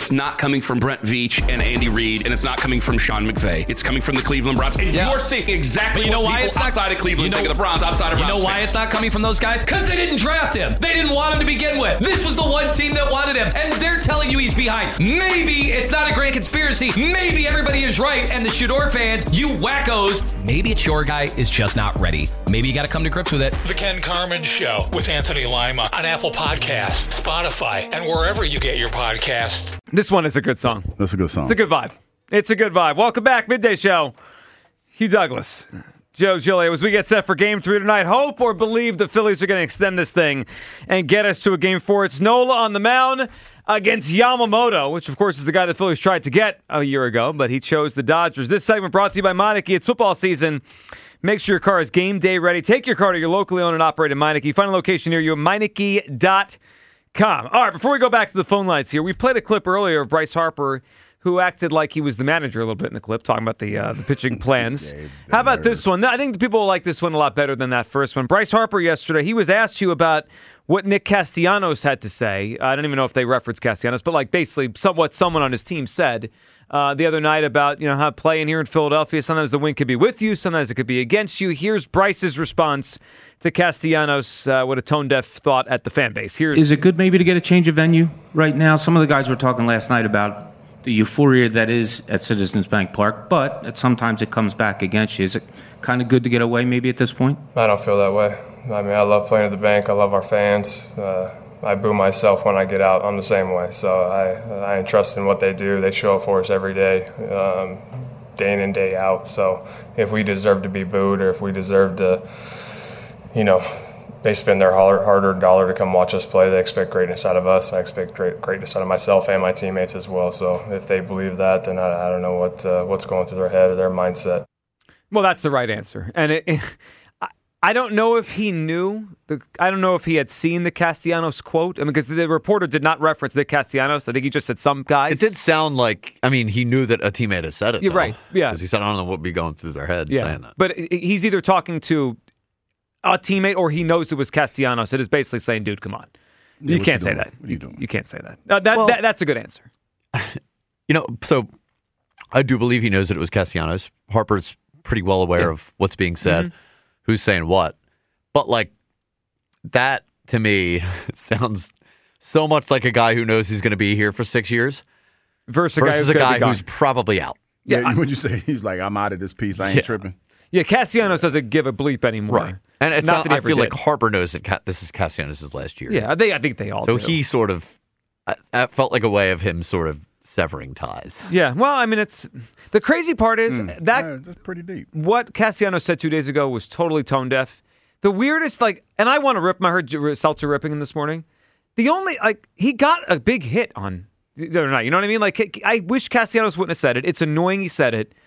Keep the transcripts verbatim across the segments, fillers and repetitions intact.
it's not coming from Brent Veach and Andy Reid, and it's not coming from Sean McVay. It's coming from the Cleveland Browns. And yeah. you're seeing exactly but you know what why people it's not, outside of Cleveland you know, think of the Browns, outside of Browns You know why fans. it's not coming from those guys? Because they didn't draft him. They didn't want him to begin with. This was the one team that wanted him, and they're telling you he's behind. Maybe it's not a grand conspiracy. Maybe everybody is right, and the Shador fans, you wackos, maybe it's your guy is just not ready. Maybe you got to come to grips with it. The Ken Carman Show with Anthony Lima on Apple Podcasts, Spotify, and wherever you get your podcasts. This one is a good song. That's a good song. It's a good vibe. It's a good vibe. Welcome back, Midday Show. Hugh Douglas, Joe Giglio, as we get set for Game three tonight. Hope or believe the Phillies are going to extend this thing and get us to a Game four. It's Nola on the mound against Yamamoto, which, of course, is the guy the Phillies tried to get a year ago, but he chose the Dodgers. This segment brought to you by Meineke. It's football season. Make sure your car is game day ready. Take your car to your locally owned and operated Meineke. Find a location near you at Meineke dot com. All right, before we go back to the phone lines here, we played a clip earlier of Bryce Harper, who acted like he was the manager a little bit in the clip, talking about the uh, the pitching plans. How about this one? I think the people will like this one a lot better than that first one. Bryce Harper yesterday, he was asked you about what Nick Castellanos had to say. I don't even know if they referenced Castellanos, but like basically somewhat someone on his team said uh, the other night about, you know, how playing here in Philadelphia, sometimes the win could be with you, sometimes it could be against you. Here's Bryce's response to Castellanos uh, with a tone-deaf thought at the fan base. Here's Is it good maybe to get a change of venue right now? Some of the guys were talking last night about the euphoria that is at Citizens Bank Park, but at sometimes it comes back against you. Is it kind of good to get away maybe at this point? I don't feel that way. I mean, I love playing at the bank. I love our fans. Uh, I boo myself when I get out. I'm the same way. So I, I entrust in what they do. They show up for us every day, um, day in and day out. So if we deserve to be booed or if we deserve to, you know, they spend their hard-earned dollar to come watch us play. They expect greatness out of us. I expect great, greatness out of myself and my teammates as well. So if they believe that, then I, I don't know what uh, what's going through their head or their mindset. Well, that's the right answer. And it, it, I don't know if he knew. The, I don't know if he had seen the Castellanos quote. I mean, because the reporter did not reference Nick Castellanos. I think he just said some guys. It did sound like, I mean, he knew that a teammate had said it. You're though, right. Yeah. Because he said, I don't know what would be going through their head yeah. saying that. But he's either talking to a teammate or he knows it was Castellanos. It is basically saying, dude, come on. Yeah, you can't you say doing? that. What are you doing? You can't say that. Uh, that, Well, that. That's a good answer. You know, so I do believe he knows that it was Castellanos. Harper's pretty well aware Yeah. of what's being said, Mm-hmm. who's saying what. But, like, that, to me, sounds so much like a guy who knows he's going to be here for six years Versus a guy versus who's, a gonna be guy who's gone. probably out. Yeah, Yeah, I- when you say he's like, I'm out of this piece, I ain't Yeah. tripping. Yeah, Castellanos doesn't give a bleep anymore. Right. And it's Not not, that he I ever feel did. like Harper knows that Ca- this is Castellanos' last year. Yeah, they, I think they all So do. he sort of, I- that felt like a way of him sort of severing ties. Yeah, well, I mean, it's the crazy part is Mm. that Yeah, that's pretty deep. what Castellanos said two days ago was totally tone deaf. The weirdest, like, and I want to rip. I heard Seltzer ripping him this morning. The only, like, he got a big hit on the other night. You know what I mean? Like, I wish Castellanos wouldn't have said it. It's annoying he said it.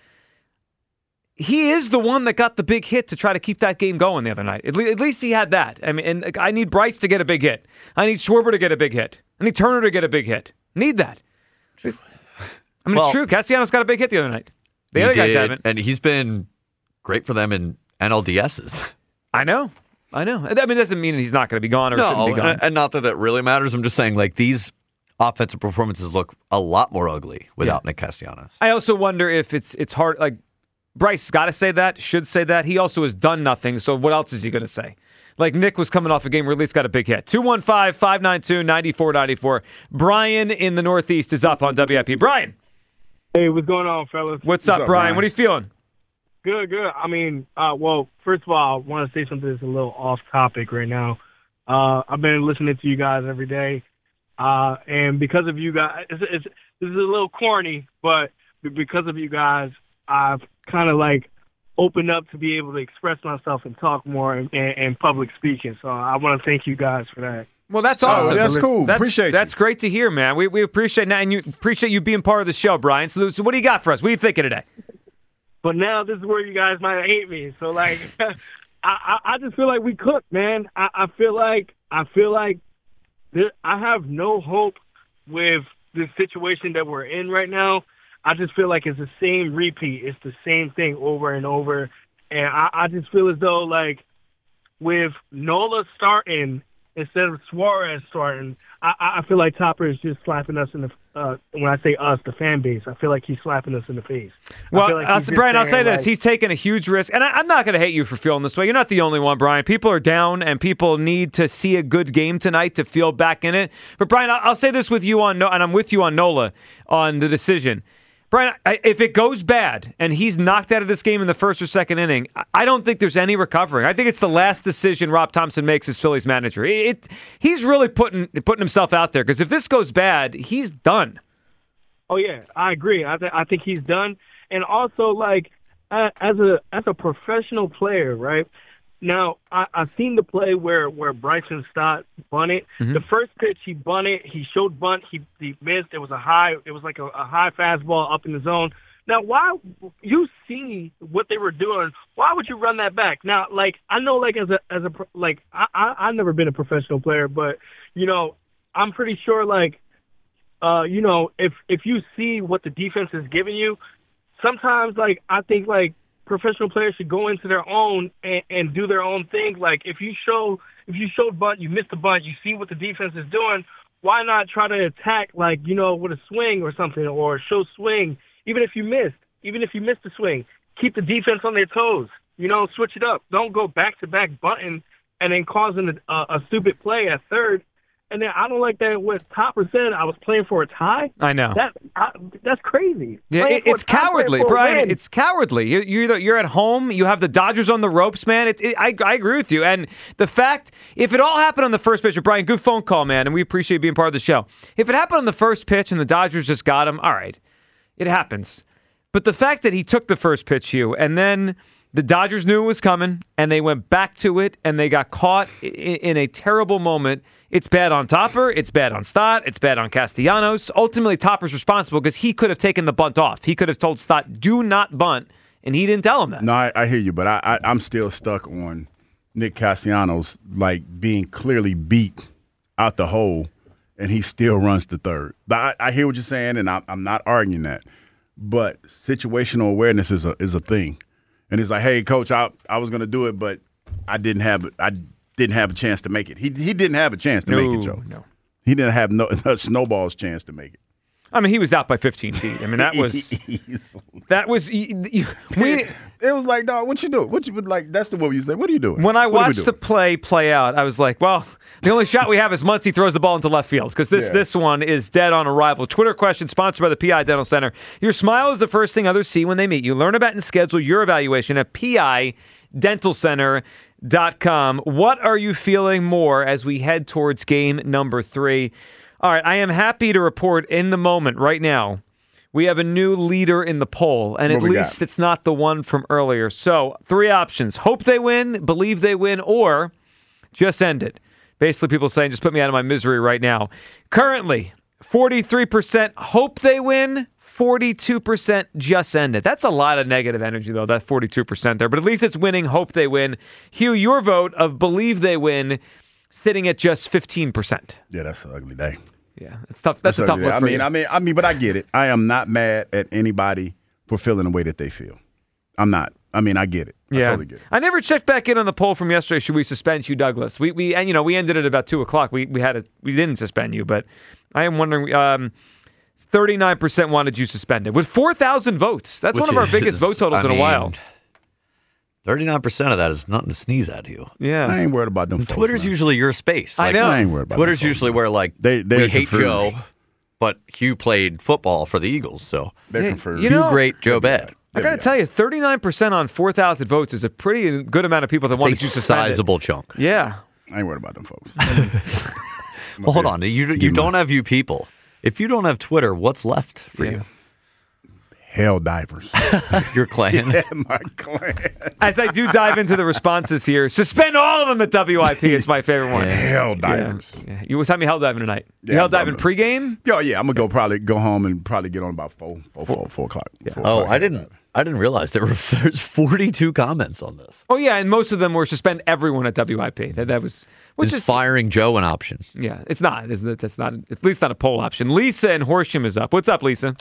He is the one that got the big hit to try to keep that game going the other night. At, le- at least he had that. I mean, and like, I need Bryce to get a big hit. I need Schwarber to get a big hit. I need Turner to get a big hit. I need that. I mean, Well, it's true. Castellanos got a big hit the other night. The He other guys did, haven't. And he's been great for them in N L D Ss. I know. I know. I mean, it doesn't mean he's not going to be gone or shouldn't No, be gone. and, and not that that really matters. I'm just saying, like, these offensive performances look a lot more ugly without Yeah. Nick Castellanos. I also wonder if it's it's hard. Like, Bryce got to say that, should say that. He also has done nothing, so what else is he going to say? Like, Nick was coming off a game where at least got a big hit. two one five, five nine two, nine four nine four. Brian in the Northeast is up on W I P. Brian. Hey, what's going on, fellas? What's, What's up, up, Brian? Brian? What are you feeling? Good, good. I mean, uh, well, first of all, I want to say something that's a little off topic right now. Uh, I've been listening to you guys every day, uh, and because of you guys, it's, it's, this is a little corny, but because of you guys, I've kind of like opened up to be able to express myself and talk more in, in, in public speaking. So I want to thank you guys for that. Well, that's awesome. Oh, that's cool. That's, appreciate That's you. great to hear, man. We we appreciate that, and you appreciate you being part of the show, Brian. So, so what do you got for us? What are you thinking today? But now this is where you guys might hate me. So like, I, I I just feel like we cooked, man. I, I feel like I feel like there, I have no hope with this situation that we're in right now. I just feel like it's the same repeat. It's the same thing over and over. And I, I just feel as though like with Nola starting instead of Suarez starting, I, I feel like Topper is just slapping us in the uh, when I say us, the fan base, I feel like he's slapping us in the face. Well, like uh, Brian, I'll say this. Like, he's taking a huge risk. And I, I'm not going to hate you for feeling this way. You're not the only one, Brian. People are down, and people need to see a good game tonight to feel back in it. But, Brian, I'll, I'll say this with you on, and I'm with you on Nola on the decision. Brian, I, if it goes bad and he's knocked out of this game in the first or second inning, I don't think there's any recovering. I think it's the last decision Rob Thompson makes as Phillies manager. It, it he's really putting putting himself out there, because if this goes bad, he's done. Oh yeah, I agree. I th- I think he's done. And also, like uh, as a as a professional player, right? Now, I, I've seen the play where, where Bryson Stott bunted. Mm-hmm. The first pitch, he bunted. He showed bunt. He, he missed. It was a high. It was like a, a high fastball up in the zone. Now, why you see what they were doing? Why would you run that back? Now, like I know, like as a as a like I, I I've never been a professional player, but you know, I'm pretty sure like uh you know if if you see what the defense is giving you, sometimes like I think like. professional players should go into their own and, and do their own thing. Like if you show, if you showed bunt, you missed the bunt, you see what the defense is doing. Why not try to attack, like, you know, with a swing or something, or show swing, even if you missed, even if you missed the swing, keep the defense on their toes, you know, switch it up. Don't go back to back bunting and then causing a, a, a stupid play at third. And then I don't like that what Topper said, I was playing for a tie. I know. That, I, that's crazy. Yeah, it, it's cowardly, Brian. It's cowardly. You're, you're, you're at home. You have the Dodgers on the ropes, man. It, it, I, I agree with you. And the fact, if it all happened on the first pitch, Brian, good phone call, man, and we appreciate being part of the show. If it happened on the first pitch and the Dodgers just got him, all right, it happens. But the fact that he took the first pitch, Hugh, and then the Dodgers knew it was coming, and they went back to it, and they got caught in, in a terrible moment. It's bad on Topper. It's bad on Stott. It's bad on Castellanos. Ultimately, Topper's responsible because he could have taken the bunt off. He could have told Stott, do not bunt, and he didn't tell him that. No, I, I hear you, but I, I, I'm still stuck on Nick Castellanos, like, being clearly beat out the hole, and he still runs to third. But I, I hear what you're saying, and I, I'm not arguing that. But situational awareness is a is a thing. And it's like, hey, coach, I I was going to do it, but I didn't have I didn't have a chance to make it. He he didn't have a chance to no, make it, Joe. No. He didn't have no a snowball's chance to make it. I mean, he was out by fifteen feet. I mean, that was that was you, you, we. It was like, dog, what you doing? What you like? That's the what you say. What are you doing? When I watched the play play out, I was like, well, the only shot we have is Muncy throws the ball into left field, because this Yeah. this one is dead on arrival. Twitter question sponsored by the P I Dental Center. Your smile is the first thing others see when they meet you. Learn about and schedule your evaluation at P I dental center dot com. What are you feeling more as we head towards game number three? All right, I am happy to report in the moment right now, we have a new leader in the poll, and What at we least got? it's not the one from earlier. So, three options. Hope they win, believe they win, or just end it. Basically, people saying, just put me out of my misery right now. Currently, forty-three percent hope they win, forty-two percent just end it. That's a lot of negative energy, though, that forty-two percent there. But at least it's winning, hope they win. Hugh, your vote of believe they win, sitting at just fifteen percent. Yeah, that's an ugly day. Yeah, it's tough. That's, That's a tough ugly look day. I for mean, you. I mean, I mean, but I get it. I am not mad at anybody for feeling the way that they feel. I'm not. I mean, I get it. I Yeah, totally get it. I never checked back in on the poll from yesterday. Should we suspend Hugh Douglas? We we and you know we ended at about two o'clock. We we had a we didn't suspend you, but I am wondering. Um, Thirty-nine percent wanted you suspended with four thousand votes. That's Which one of our is- biggest vote totals I in a mean, while. thirty-nine percent of that is nothing to sneeze at, you. Yeah, I ain't worried about them. folks, Twitter's man. usually your space. I Like, know. I ain't worried about Twitter's them folks, usually man. where, like, They- they're we hate confused. Joe, but Hugh played football for the Eagles, so They're Hey, confused. you Hugh know- great, Joe bad. I got to tell you, thirty-nine percent on four thousand votes is a pretty good amount of people that wanted It's you a suspended. sizable chunk. Yeah. I ain't worried about them folks. Well, hold on. You you don't have you people. If you don't have Twitter, what's left for Yeah. you? Hell divers. Your clan. Yeah, my clan. As I do dive into the responses here, suspend all of them at W I P is my favorite one. Hell Yeah. divers. Yeah. You what time you hell diving tonight? You Yeah, hell I'm- diving I'm- pregame? Yo, yeah, I'm gonna go probably go home and probably get on about four, four, four, four o'clock. Four Oh, o'clock. I didn't. I didn't realize there were there's forty-two comments on this. Oh yeah, and most of them were suspend everyone at W I P. That that was which Is is firing Joe an option? yeah, it's not. Is that that's not at least not a poll option. Lisa and Horsham is up. What's up, Lisa?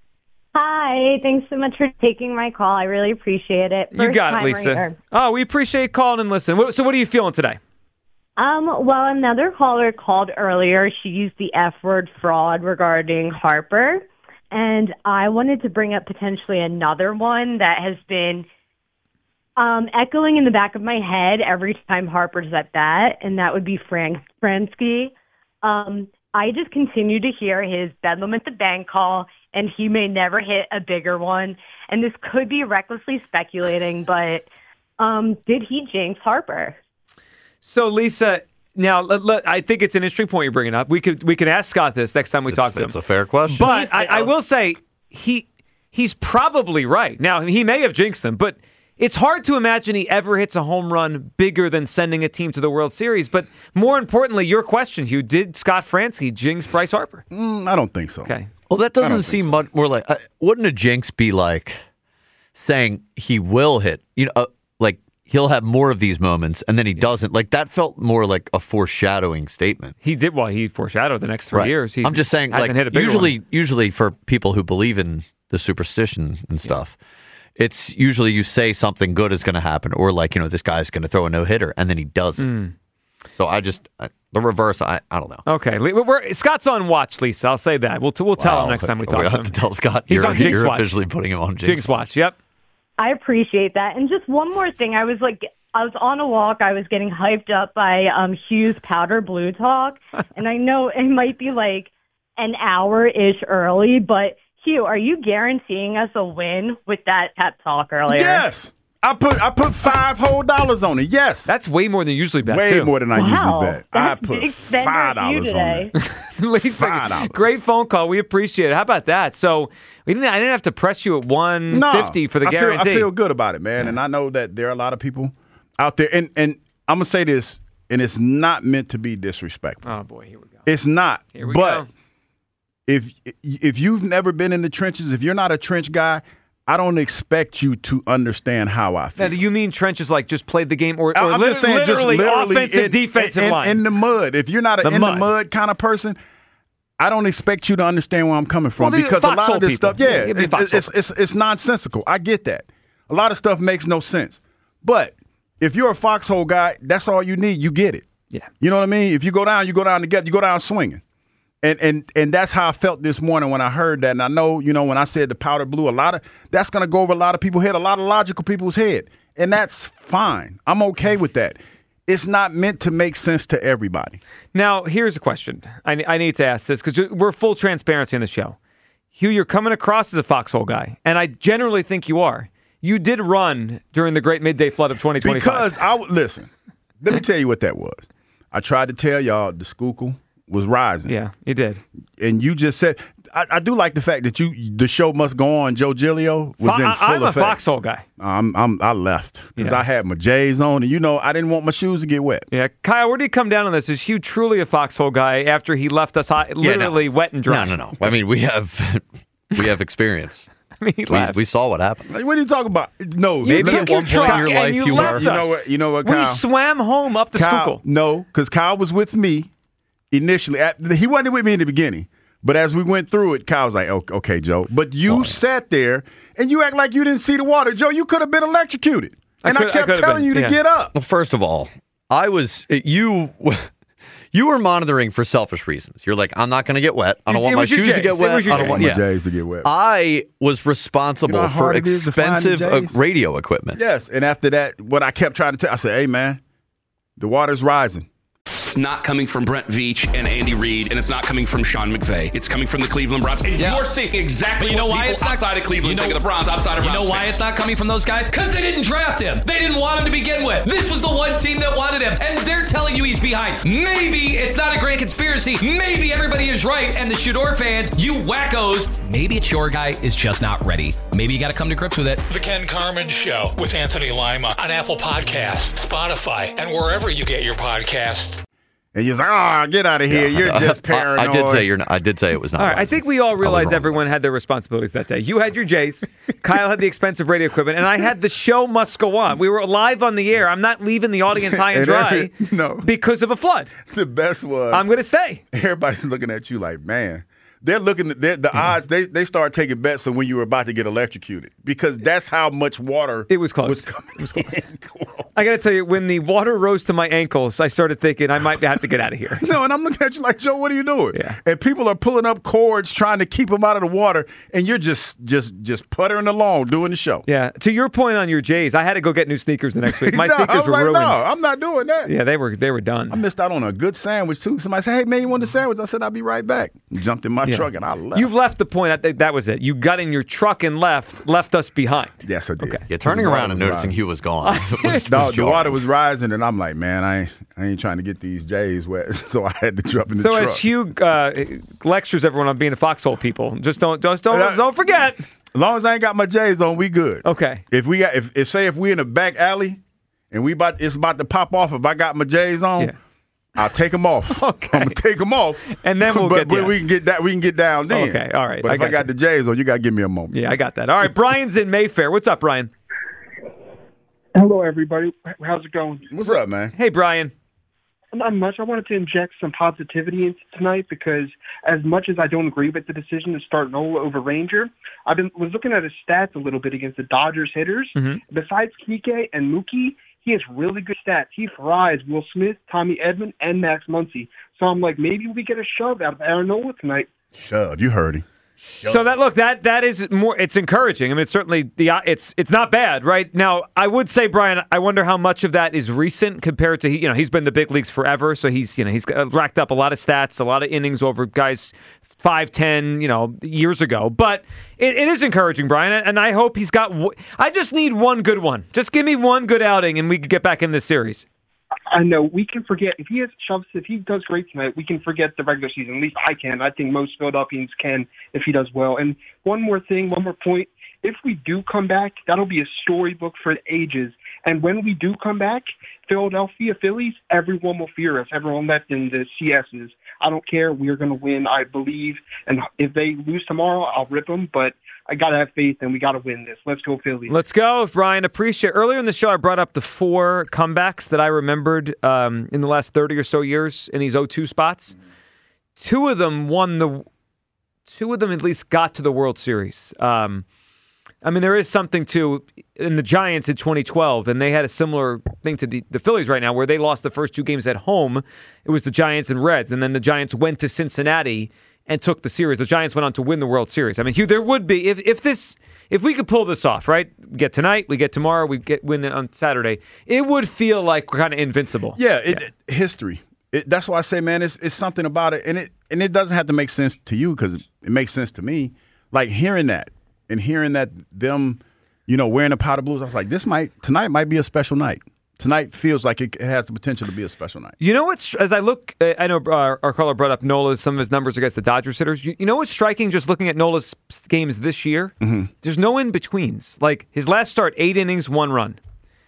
Hi, thanks so much for taking my call. I really appreciate it. You First got it, time Lisa. ringer. Oh, we appreciate calling and listening. What- So what are you feeling today? Um, well, another caller called earlier. She used the F word fraud regarding Harper. And I wanted to bring up potentially another one that has been um, echoing in the back of my head every time Harper's at bat, and that would be Frank Fransky. Um, I just continue to hear his Bedlam at the Bank call, and he may never hit a bigger one. And this could be recklessly speculating, but um, did he jinx Harper? So, Lisa, now let, let, I think it's an interesting point you're bringing up. We could we can ask Scott this next time we it's, talk to him. It's a fair question. But I, I will say he he's probably right. Now, he may have jinxed them, but it's hard to imagine he ever hits a home run bigger than sending a team to the World Series. But more importantly, your question, Hugh, did Scott Fransky jinx Bryce Harper? Mm, I don't think so. Okay. Well, that doesn't seem so. much more like... Uh, wouldn't a jinx be like saying he will hit, you know, uh, like he'll have more of these moments and then he yeah. doesn't? Like that felt more like a foreshadowing statement. He did, well, he foreshadowed the next three right. years. He I'm just saying, like, hit a usually, one. usually for people who believe in the superstition and stuff, yeah. it's usually you say something good is going to happen or like, you know, this guy's going to throw a no-hitter and then he doesn't. Mm. So I just... I, The reverse, I, I don't know. Okay, we're, Scott's on watch, Lisa. I'll say that. We'll we'll tell wow. him next time we talk we to him. have to tell Scott. He's you're, on Jinx you're Watch. officially putting him on Jinx, Jinx Watch. Yep. I appreciate that. And just one more thing. I was like, I was on a walk. I was getting hyped up by um, Hugh's Powder Blue talk. And I know it might be like an hour-ish early, but Hugh, are you guaranteeing us a win with that pep talk earlier? Yes. I put I put five whole dollars on it. Yes, that's way more than you usually bet. Way too. more than I wow. usually bet. I put five dollars on it. Lisa, five dollars. Great phone call. We appreciate it. How about that? So we didn't. I didn't have to press you at one fifty no, for the I guarantee. Feel, I feel good about it, man. Yeah. And I know that there are a lot of people out there. And and I'm gonna say this, and it's not meant to be disrespectful. Oh boy, here we go. It's not. Here we but go. if if you've never been in the trenches, if you're not a trench guy, I don't expect you to understand how I feel. Now, do you mean trenches like just played the game or, or I'm li- just saying, literally, just literally offensive, in, defensive in, line? In the mud. If you're not an the in mud. the mud kind of person, I don't expect you to understand where I'm coming from well, because a lot of this people. stuff, yeah, yeah it, it's, it's, it's, it's nonsensical. I get that. A lot of stuff makes no sense. But if you're a foxhole guy, that's all you need. You get it. Yeah. You know what I mean? If you go down, you go down together. You go down swinging. And and and that's how I felt this morning when I heard that. And I know, you know, when I said the powder blue, a lot of that's going to go over a lot of people's head, a lot of logical people's head. And that's fine. I'm okay with that. It's not meant to make sense to everybody. Now, here's a question. I, I need to ask this because we're full transparency on the show. Hugh, you're coming across as a foxhole guy, and I generally think you are. You did run during the great midday flood of twenty twenty-five. Because I would listen. Let me tell you what that was. I tried to tell y'all the Schuylkill was rising. Yeah, you did. And you just said, I, I do like the fact that you, the show must go on. Joe Giglio was Fo- in full I'm effect. a foxhole guy. I'm, I'm, I left because yeah. I had my J's on, and you know I didn't want my shoes to get wet. Yeah, Kyle, where did he come down on this? Is Hugh truly a foxhole guy after he left us hot, literally yeah, no. wet and dry? No, no, no. I mean, we have we have experience. I mean, we, we saw what happened. Like, what are you talking about? No, you maybe took at your one point in your life you, you left were. us. You know what? You know what? Kyle? We swam home up the Kyle, Schuylkill. No, because Kyle was with me initially. At, he wasn't with me in the beginning, but as we went through it, Kyle was like, "Okay, okay Joe." But you oh, yeah. sat there and you act like you didn't see the water, Joe. You could have been electrocuted, and I, could, I kept I telling been, you to yeah. get up. Well, first of all, I was you. You were monitoring for selfish reasons. You're like, I'm not going to get wet. I don't want my shoes Jays. to get wet. I don't want my yeah. Jays to get wet. I was responsible you know for expensive uh, radio equipment. Yes, and after that, what I kept trying to tell, I said, "Hey, man, the water's rising." It's not coming from Brent Veach and Andy Reid, and it's not coming from Sean McVay. It's coming from the Cleveland Browns. And yeah. you're seeing exactly you know what why people it's not, outside of Cleveland you know, think of the Browns, outside of You Browns know why fans. it's not coming from those guys? Because they didn't draft him. They didn't want him to begin with. This was the one team that wanted him, and they're telling you he's behind. Maybe it's not a grand conspiracy. Maybe everybody is right, and the Shador fans, you wackos, maybe it's your guy is just not ready. Maybe you got to come to grips with it. The Ken Carman Show with Anthony Lima on Apple Podcasts, Spotify, and wherever you get your podcasts. And you're like, oh, get out of here. Yeah, You're just paranoid. I, I did say you're not, I did say it was not. All right, I think we all realized wrong. everyone had their responsibilities that day. You had your Jays, Kyle had the expensive radio equipment, and I had the show must go on. We were live on the air. I'm not leaving the audience high and dry every, no. because of a flood. The best was I'm going to stay. Everybody's looking at you like, man, they're looking at the odds. They they start taking bets on when you were about to get electrocuted because that's how much water it was close. Was coming it was close. I got to tell you, when the water rose to my ankles, I started thinking I might have to get out of here. No, and I'm looking at you like, Joe, what are you doing? Yeah. And people are pulling up cords trying to keep them out of the water, and you're just just just puttering along doing the show. Yeah. To your point on your Jays, I had to go get new sneakers the next week. My no, sneakers were like, ruined. No, I'm not doing that. Yeah, they were they were done. I missed out on a good sandwich too. Somebody said, "Hey man, you want the sandwich?" I said, "I'll be right back." Jumped in my Yeah. truck and I left. You've left the point. I think that was it. You got in your truck and left, left us behind. Yes, I did. Okay. Yeah, turning The water around and was noticing rising. Hugh was gone. was, No, was the jarring. water was rising, and I'm like, man, I ain't, I ain't trying to get these J's wet, so I had to jump in the So truck. as Hugh uh, lectures everyone on being a foxhole people, just don't just don't Uh, don't forget. As long as I ain't got my J's on, we good. Okay. If we got, if, if say if we in a back alley, and we about it's about to pop off, if I got my J's on. Yeah. I'll take them off. Okay. I'm gonna take them off, And then we'll but, get but there. we can get that. We can get down then. Okay, all right, But I if I got got you. the J's on, you gotta give me a moment. Yeah, I got that. All right, Brian's in Mayfair. What's up, Brian? Hello, everybody. How's it going? What's up, man? Hey, Brian. Not much. I wanted to inject some positivity into tonight because as much as I don't agree with the decision to start Nola over Ranger, I've been was looking at his stats a little bit against the Dodgers hitters. Mm-hmm. Besides Kike and Mookie, he has really good stats. He fries Will Smith, Tommy Edman, and Max Muncy. So I'm like, maybe we get a shove out of Aaron Nola tonight. Shove. You heard him. So that look that that is more. It's encouraging. I mean, it's certainly the it's it's not bad right now. I would say, Brian, I wonder how much of that is recent compared to he. You know, he's been in the big leagues forever, so he's you know he's racked up a lot of stats, a lot of innings over guys five, ten, you know, years ago. But it, it is encouraging, Brian, and I hope he's got. I just need one good one. Just give me one good outing, and we can get back in this series. I know we can forget if he has shoves. If he does great tonight, we can forget the regular season. At least I can. I think most Philadelphians can if he does well. And one more thing, one more point. If we do come back, that'll be a storybook for the ages. And when we do come back, Philadelphia Phillies, everyone will fear us. Everyone left in the C S's. I don't care. We are going to win, I believe. And if they lose tomorrow, I'll rip them. But I got to have faith, and we got to win this. Let's go, Phillies. Let's go, Brian. Appreciate. Earlier in the show, I brought up the four comebacks that I remembered um, in the last thirty or so years in these oh two spots. Two of them won the. Two of them at least got to the World Series. Um, I mean, there is something to in the Giants in twenty twelve, and they had a similar thing to the, the Phillies right now, where they lost the first two games at home. It was the Giants and Reds, and then the Giants went to Cincinnati and took the series. The Giants went on to win the World Series. I mean, Hugh, there would be if if this if we could pull this off, right? We get tonight, we get tomorrow, we get win on Saturday. It would feel like we're kind of invincible. Yeah, it, it- history. It, that's why I say, man, it's it's something about it, and it and it doesn't have to make sense to you because it, it makes sense to me. Like hearing that and hearing that them, you know, wearing the powder blues, I was like, this might tonight might be a special night. Tonight feels like it, it has the potential to be a special night. You know what's, as I look, uh, I know uh, our caller brought up Nola's, some of his numbers against the Dodgers hitters. You, you know what's striking just looking at Nola's games this year? Mm-hmm. There's no in-betweens. Like his last start, eight innings, one run.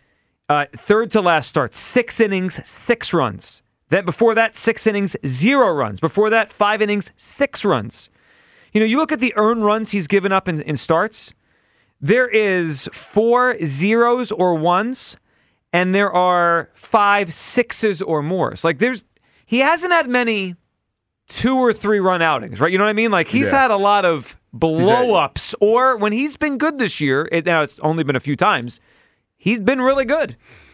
Uh, third to last start, six innings, six runs. Then before that, six innings, zero runs. Before that, five innings, six runs. You know, you look at the earned runs he's given up in, in starts. There is four zeros or ones, and there are five sixes or more. It's like there's he hasn't had many two or three run outings, right? You know what I mean? Like he's Yeah. had a lot of blow ups, or when he's been good this year. It, now it's only been a few times. He's been really good,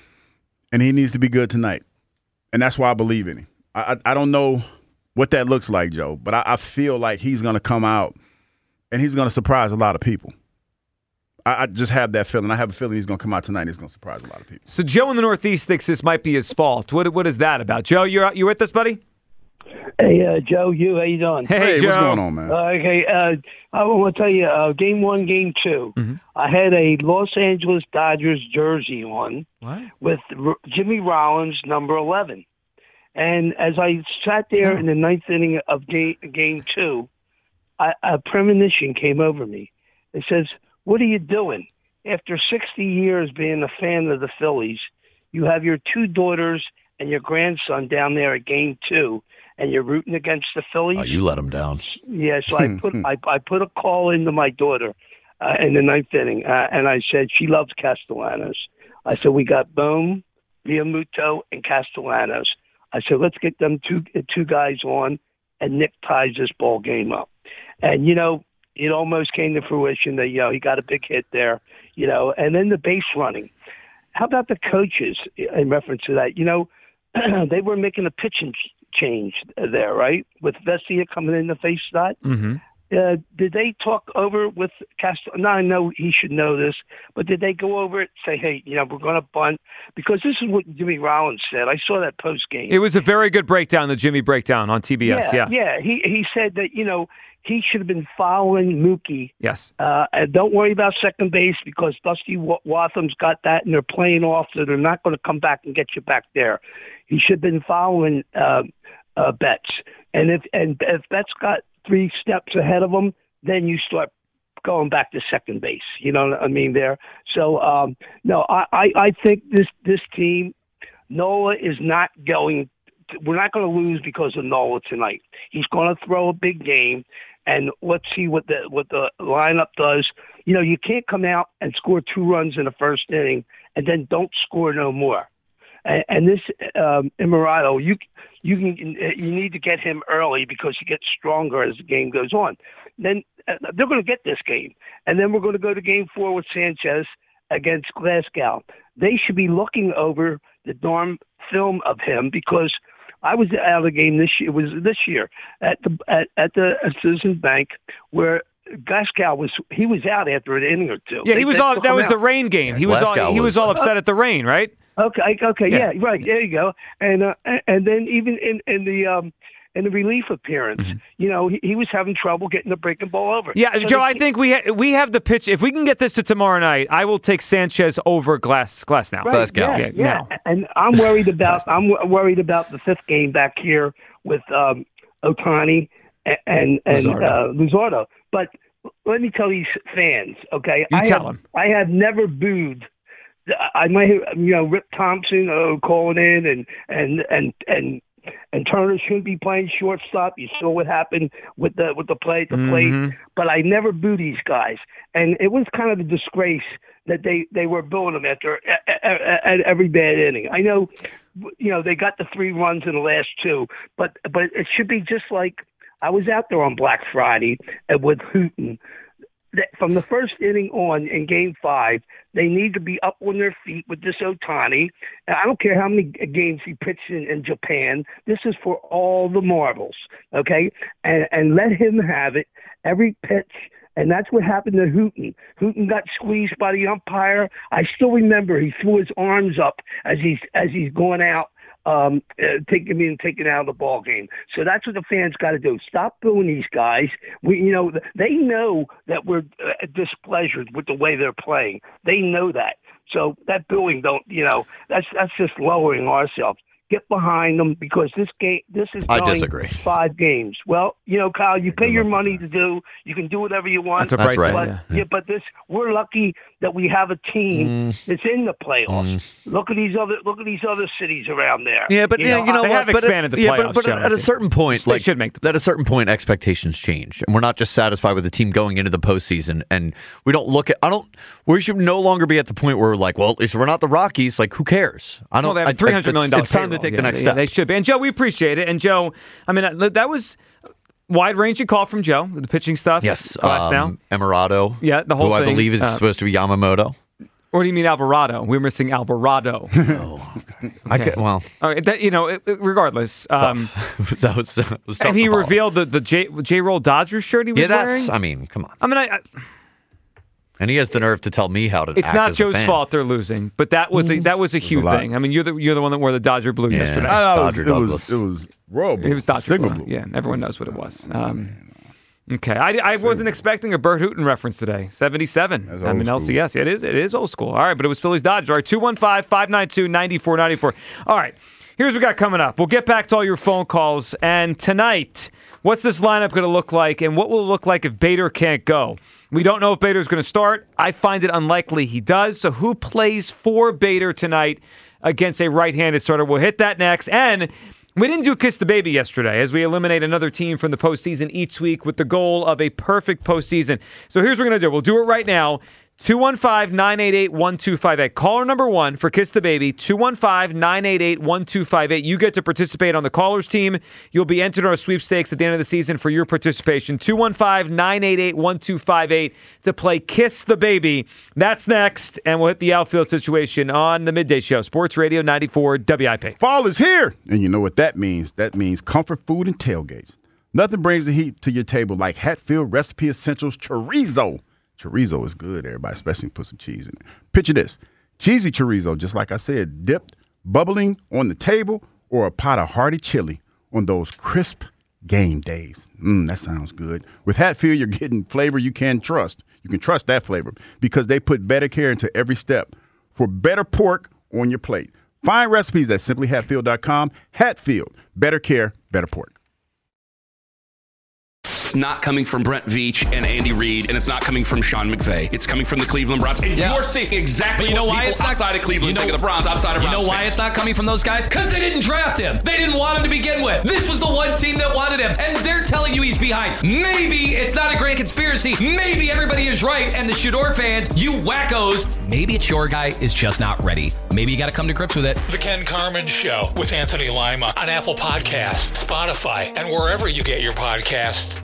And he needs to be good tonight, and that's why I believe in him. I I, I don't know what that looks like, Joe, but I, I feel like he's going to come out and he's going to surprise a lot of people. I, I just have that feeling. I have a feeling he's going to come out tonight and he's going to surprise a lot of people. So Joe in the Northeast thinks this might be his fault. What what is that about? Joe, you're you with us, buddy? Hey, uh, Joe, you, how you doing? Hey, Hey, Joe. what's going on, man? Uh, okay, uh, I want to tell you, uh, game one, game two, Mm-hmm. I had a Los Angeles Dodgers jersey on What? with R- Jimmy Rollins, number eleven. And as I sat there in the ninth inning of game, game two, I, a premonition came over me. It says, what are you doing? After sixty years being a fan of the Phillies, you have your two daughters and your grandson down there at game two, and you're rooting against the Phillies. Oh, you let him down. Yeah, so I put I, I put a call into my daughter uh, in the ninth inning, uh, and I said she loves Castellanos. I said we got Bohm, Realmuto, and Castellanos. I said let's get them two two guys on, and Nick ties this ball game up. And, you know, it almost came to fruition that, you know, he got a big hit there, you know, and then the base running. How about the coaches in reference to that? You know, they were making a pitching change there, right? With Vesia coming in to face that. Mm-hmm. Uh, did they talk over with Castro? Now, I know he should know this, but did they go over it and say, hey, you know, we're going to bunt? Because this is what Jimmy Rollins said. I saw that post game. It was a very good breakdown, the Jimmy breakdown on T B S. Yeah, Yeah. yeah. He, he said that, you know, he should have been following Mookie. Yes. Uh, and don't worry about second base because Dusty Watham's got that and they're playing off, so they're not going to come back and get you back there. He should have been following uh, uh, Betts. And if and if Betts got three steps ahead of him, then you start going back to second base. You know what I mean there? So, um, no, I, I, I think this, this team, Nola is not going – we're not going to lose because of Nola tonight. He's going to throw a big game, and let's see what the what the lineup does. You know, you can't come out and score two runs in the first inning and then don't score no more. And, and this um, Imarato, you you can you need to get him early because he gets stronger as the game goes on. Then uh, they're going to get this game, and then we're going to go to game four with Sanchez against Glasgow. They should be looking over the darn film of him because I was out of the game this year. It was this year at the at, at the Citizens Bank where Glasgow was he was out after an inning or two. Yeah, he They- was they all. took That him was out. the rain game. He was all. Glasgow He was was- all upset at the rain, right? Okay, okay, Yeah. yeah, right. There you go. And uh, and then even in in the um in the relief appearance, you know, he, he was having trouble getting the breaking ball over. Yeah, So Joe. they- I think we ha- we have the pitch. If we can get this to tomorrow night, I will take Sanchez over Glass Glass now. Right, yeah, Yeah, yeah. now. And I'm worried about I'm w- worried about the fifth game back here with um, Otani and and, and Luzardo. uh, Luzardo. But let me tell these fans, okay? You I tell have, them. I have never booed. I might have, you know, Rip Thompson uh, calling in and and and and. And Turner shouldn't be playing shortstop. You saw what happened with the with the play at the plate. Mhm. But I never boo these guys, and it was kind of a disgrace that they, they were booing them after at, at, at every bad inning. I know, you know, they got the three runs in the last two, but but it should be just like I was out there on Black Friday and with Hooten. That from the first inning on in Game Five, they need to be up on their feet with this Otani. And I don't care how many games he pitched in, in Japan. This is for all the marbles, okay? And and let him have it every pitch. And that's what happened to Hooten. Hooten got squeezed by the umpire. I still remember he threw his arms up as he's as he's going out. Um, uh, taking me and taking out of the ball game. So that's what the fans got to do. Stop booing these guys. We, you know, they know that we're uh, displeasured with the way they're playing. They know that. So that booing, don't, you know, that's that's just lowering ourselves. Get behind them because this game, this is I going disagree. five games. Well, you know, Kyle, you pay your money to do. You can do whatever you want. That's a price That's right. But, yeah. yeah, but this we're lucky that we have a team Mm. that's in the playoffs. Look at these other look at these other cities around there. Yeah, but You yeah, know, you know They what? have But at- expanded the yeah, playoffs, but, but Joe, at I a think. certain point, They like should make the at a certain point, expectations change, and we're not just satisfied with the team going into the postseason. And we don't look at. I don't. We should no longer be at the point where we're like, well, at least we're not the Rockies. Like, who cares? I don't. Well, they have I- a three hundred million it's, dollars. it's time to take yeah, the next yeah, step. They should be. And Joe, we appreciate it. And Joe, I mean, uh, that was wide ranging call from Joe, the pitching stuff. Yes, Glass now. um, Emirado. Yeah, the whole who thing. I believe is Uh, supposed to be Yamamoto. Or do you mean Alvarado? We're missing Alvarado. I could, well, All right, that, you know, it- it- regardless. Um, that was, that was tough and he to follow. revealed the the J J Roll Dodgers shirt he was Yeah, that's. wearing. I mean, come on. I mean, I, I, And he has the nerve to tell me how to. it's act not as a Joe's fan. fault they're losing, but that was a, that was a huge lot. thing. I mean, you're the you're the one that wore the Dodger blue Yeah. yesterday. I know, it was, Dodger it was Douglas. it was royal blue. It was Dodger Signal blue. blue. Yeah, everyone knows what it was. Um, okay, I, I wasn't expecting a Bert Hooten reference today. seventy-seven. That's I mean, old L C S. It is. It is old school. All right, but it was Phillies Dodgers. All right, two one five, five nine two, nine four nine four. All right, here's what we got coming up. We'll get back to all your phone calls. And tonight, what's this lineup going to look like, and what will it look like if Bader can't go? We don't know if Bader's going to start. I find it unlikely he does. So who plays for Bader tonight against a right-handed starter? We'll hit that next. And we didn't do Kiss the Baby yesterday as we eliminate another team from the postseason each week with the goal of a perfect postseason. So here's what we're going to do. We'll do it right now. two one five, nine eight eight, one two five eight. Caller number one for Kiss the Baby, two one five, nine eight eight, one two five eight. You get to participate on the callers team. You'll be entered in our sweepstakes at the end of the season for your participation. two one five, nine eight eight, one two five eight to play Kiss the Baby. That's next, and we'll hit the outfield situation on the Midday Show. Sports Radio ninety-four W I P. Fall is here, and you know what that means. That means comfort food and tailgates. Nothing brings the heat to your table like Hatfield Recipe Essentials Chorizo. Chorizo is good, everybody, especially put some cheese in it. Picture this. Cheesy chorizo, just like I said, dipped, bubbling on the table, or a pot of hearty chili on those crisp game days. Mmm, that sounds good. With Hatfield, you're getting flavor you can trust. You can trust that flavor because they put better care into every step for better pork on your plate. Find recipes at simply hatfield dot com. Hatfield, better care, better pork. It's not coming from Brent Veach and Andy Reid, and it's not coming from Sean McVay. It's coming from the Cleveland Browns. And yeah. you're seeing exactly you know what why people it's not, outside of Cleveland you know, think of the Browns, outside of You Browns know why fans. it's not coming from those guys? Because they didn't draft him. They didn't want him to begin with. This was the one team that wanted him, and they're telling you he's behind. Maybe it's not a grand conspiracy. Maybe everybody is right, and the Shador fans, you wackos, maybe it's your guy is just not ready. Maybe you got to come to grips with it. The Ken Carman Show with Anthony Lima on Apple Podcasts, Spotify, and wherever you get your podcasts.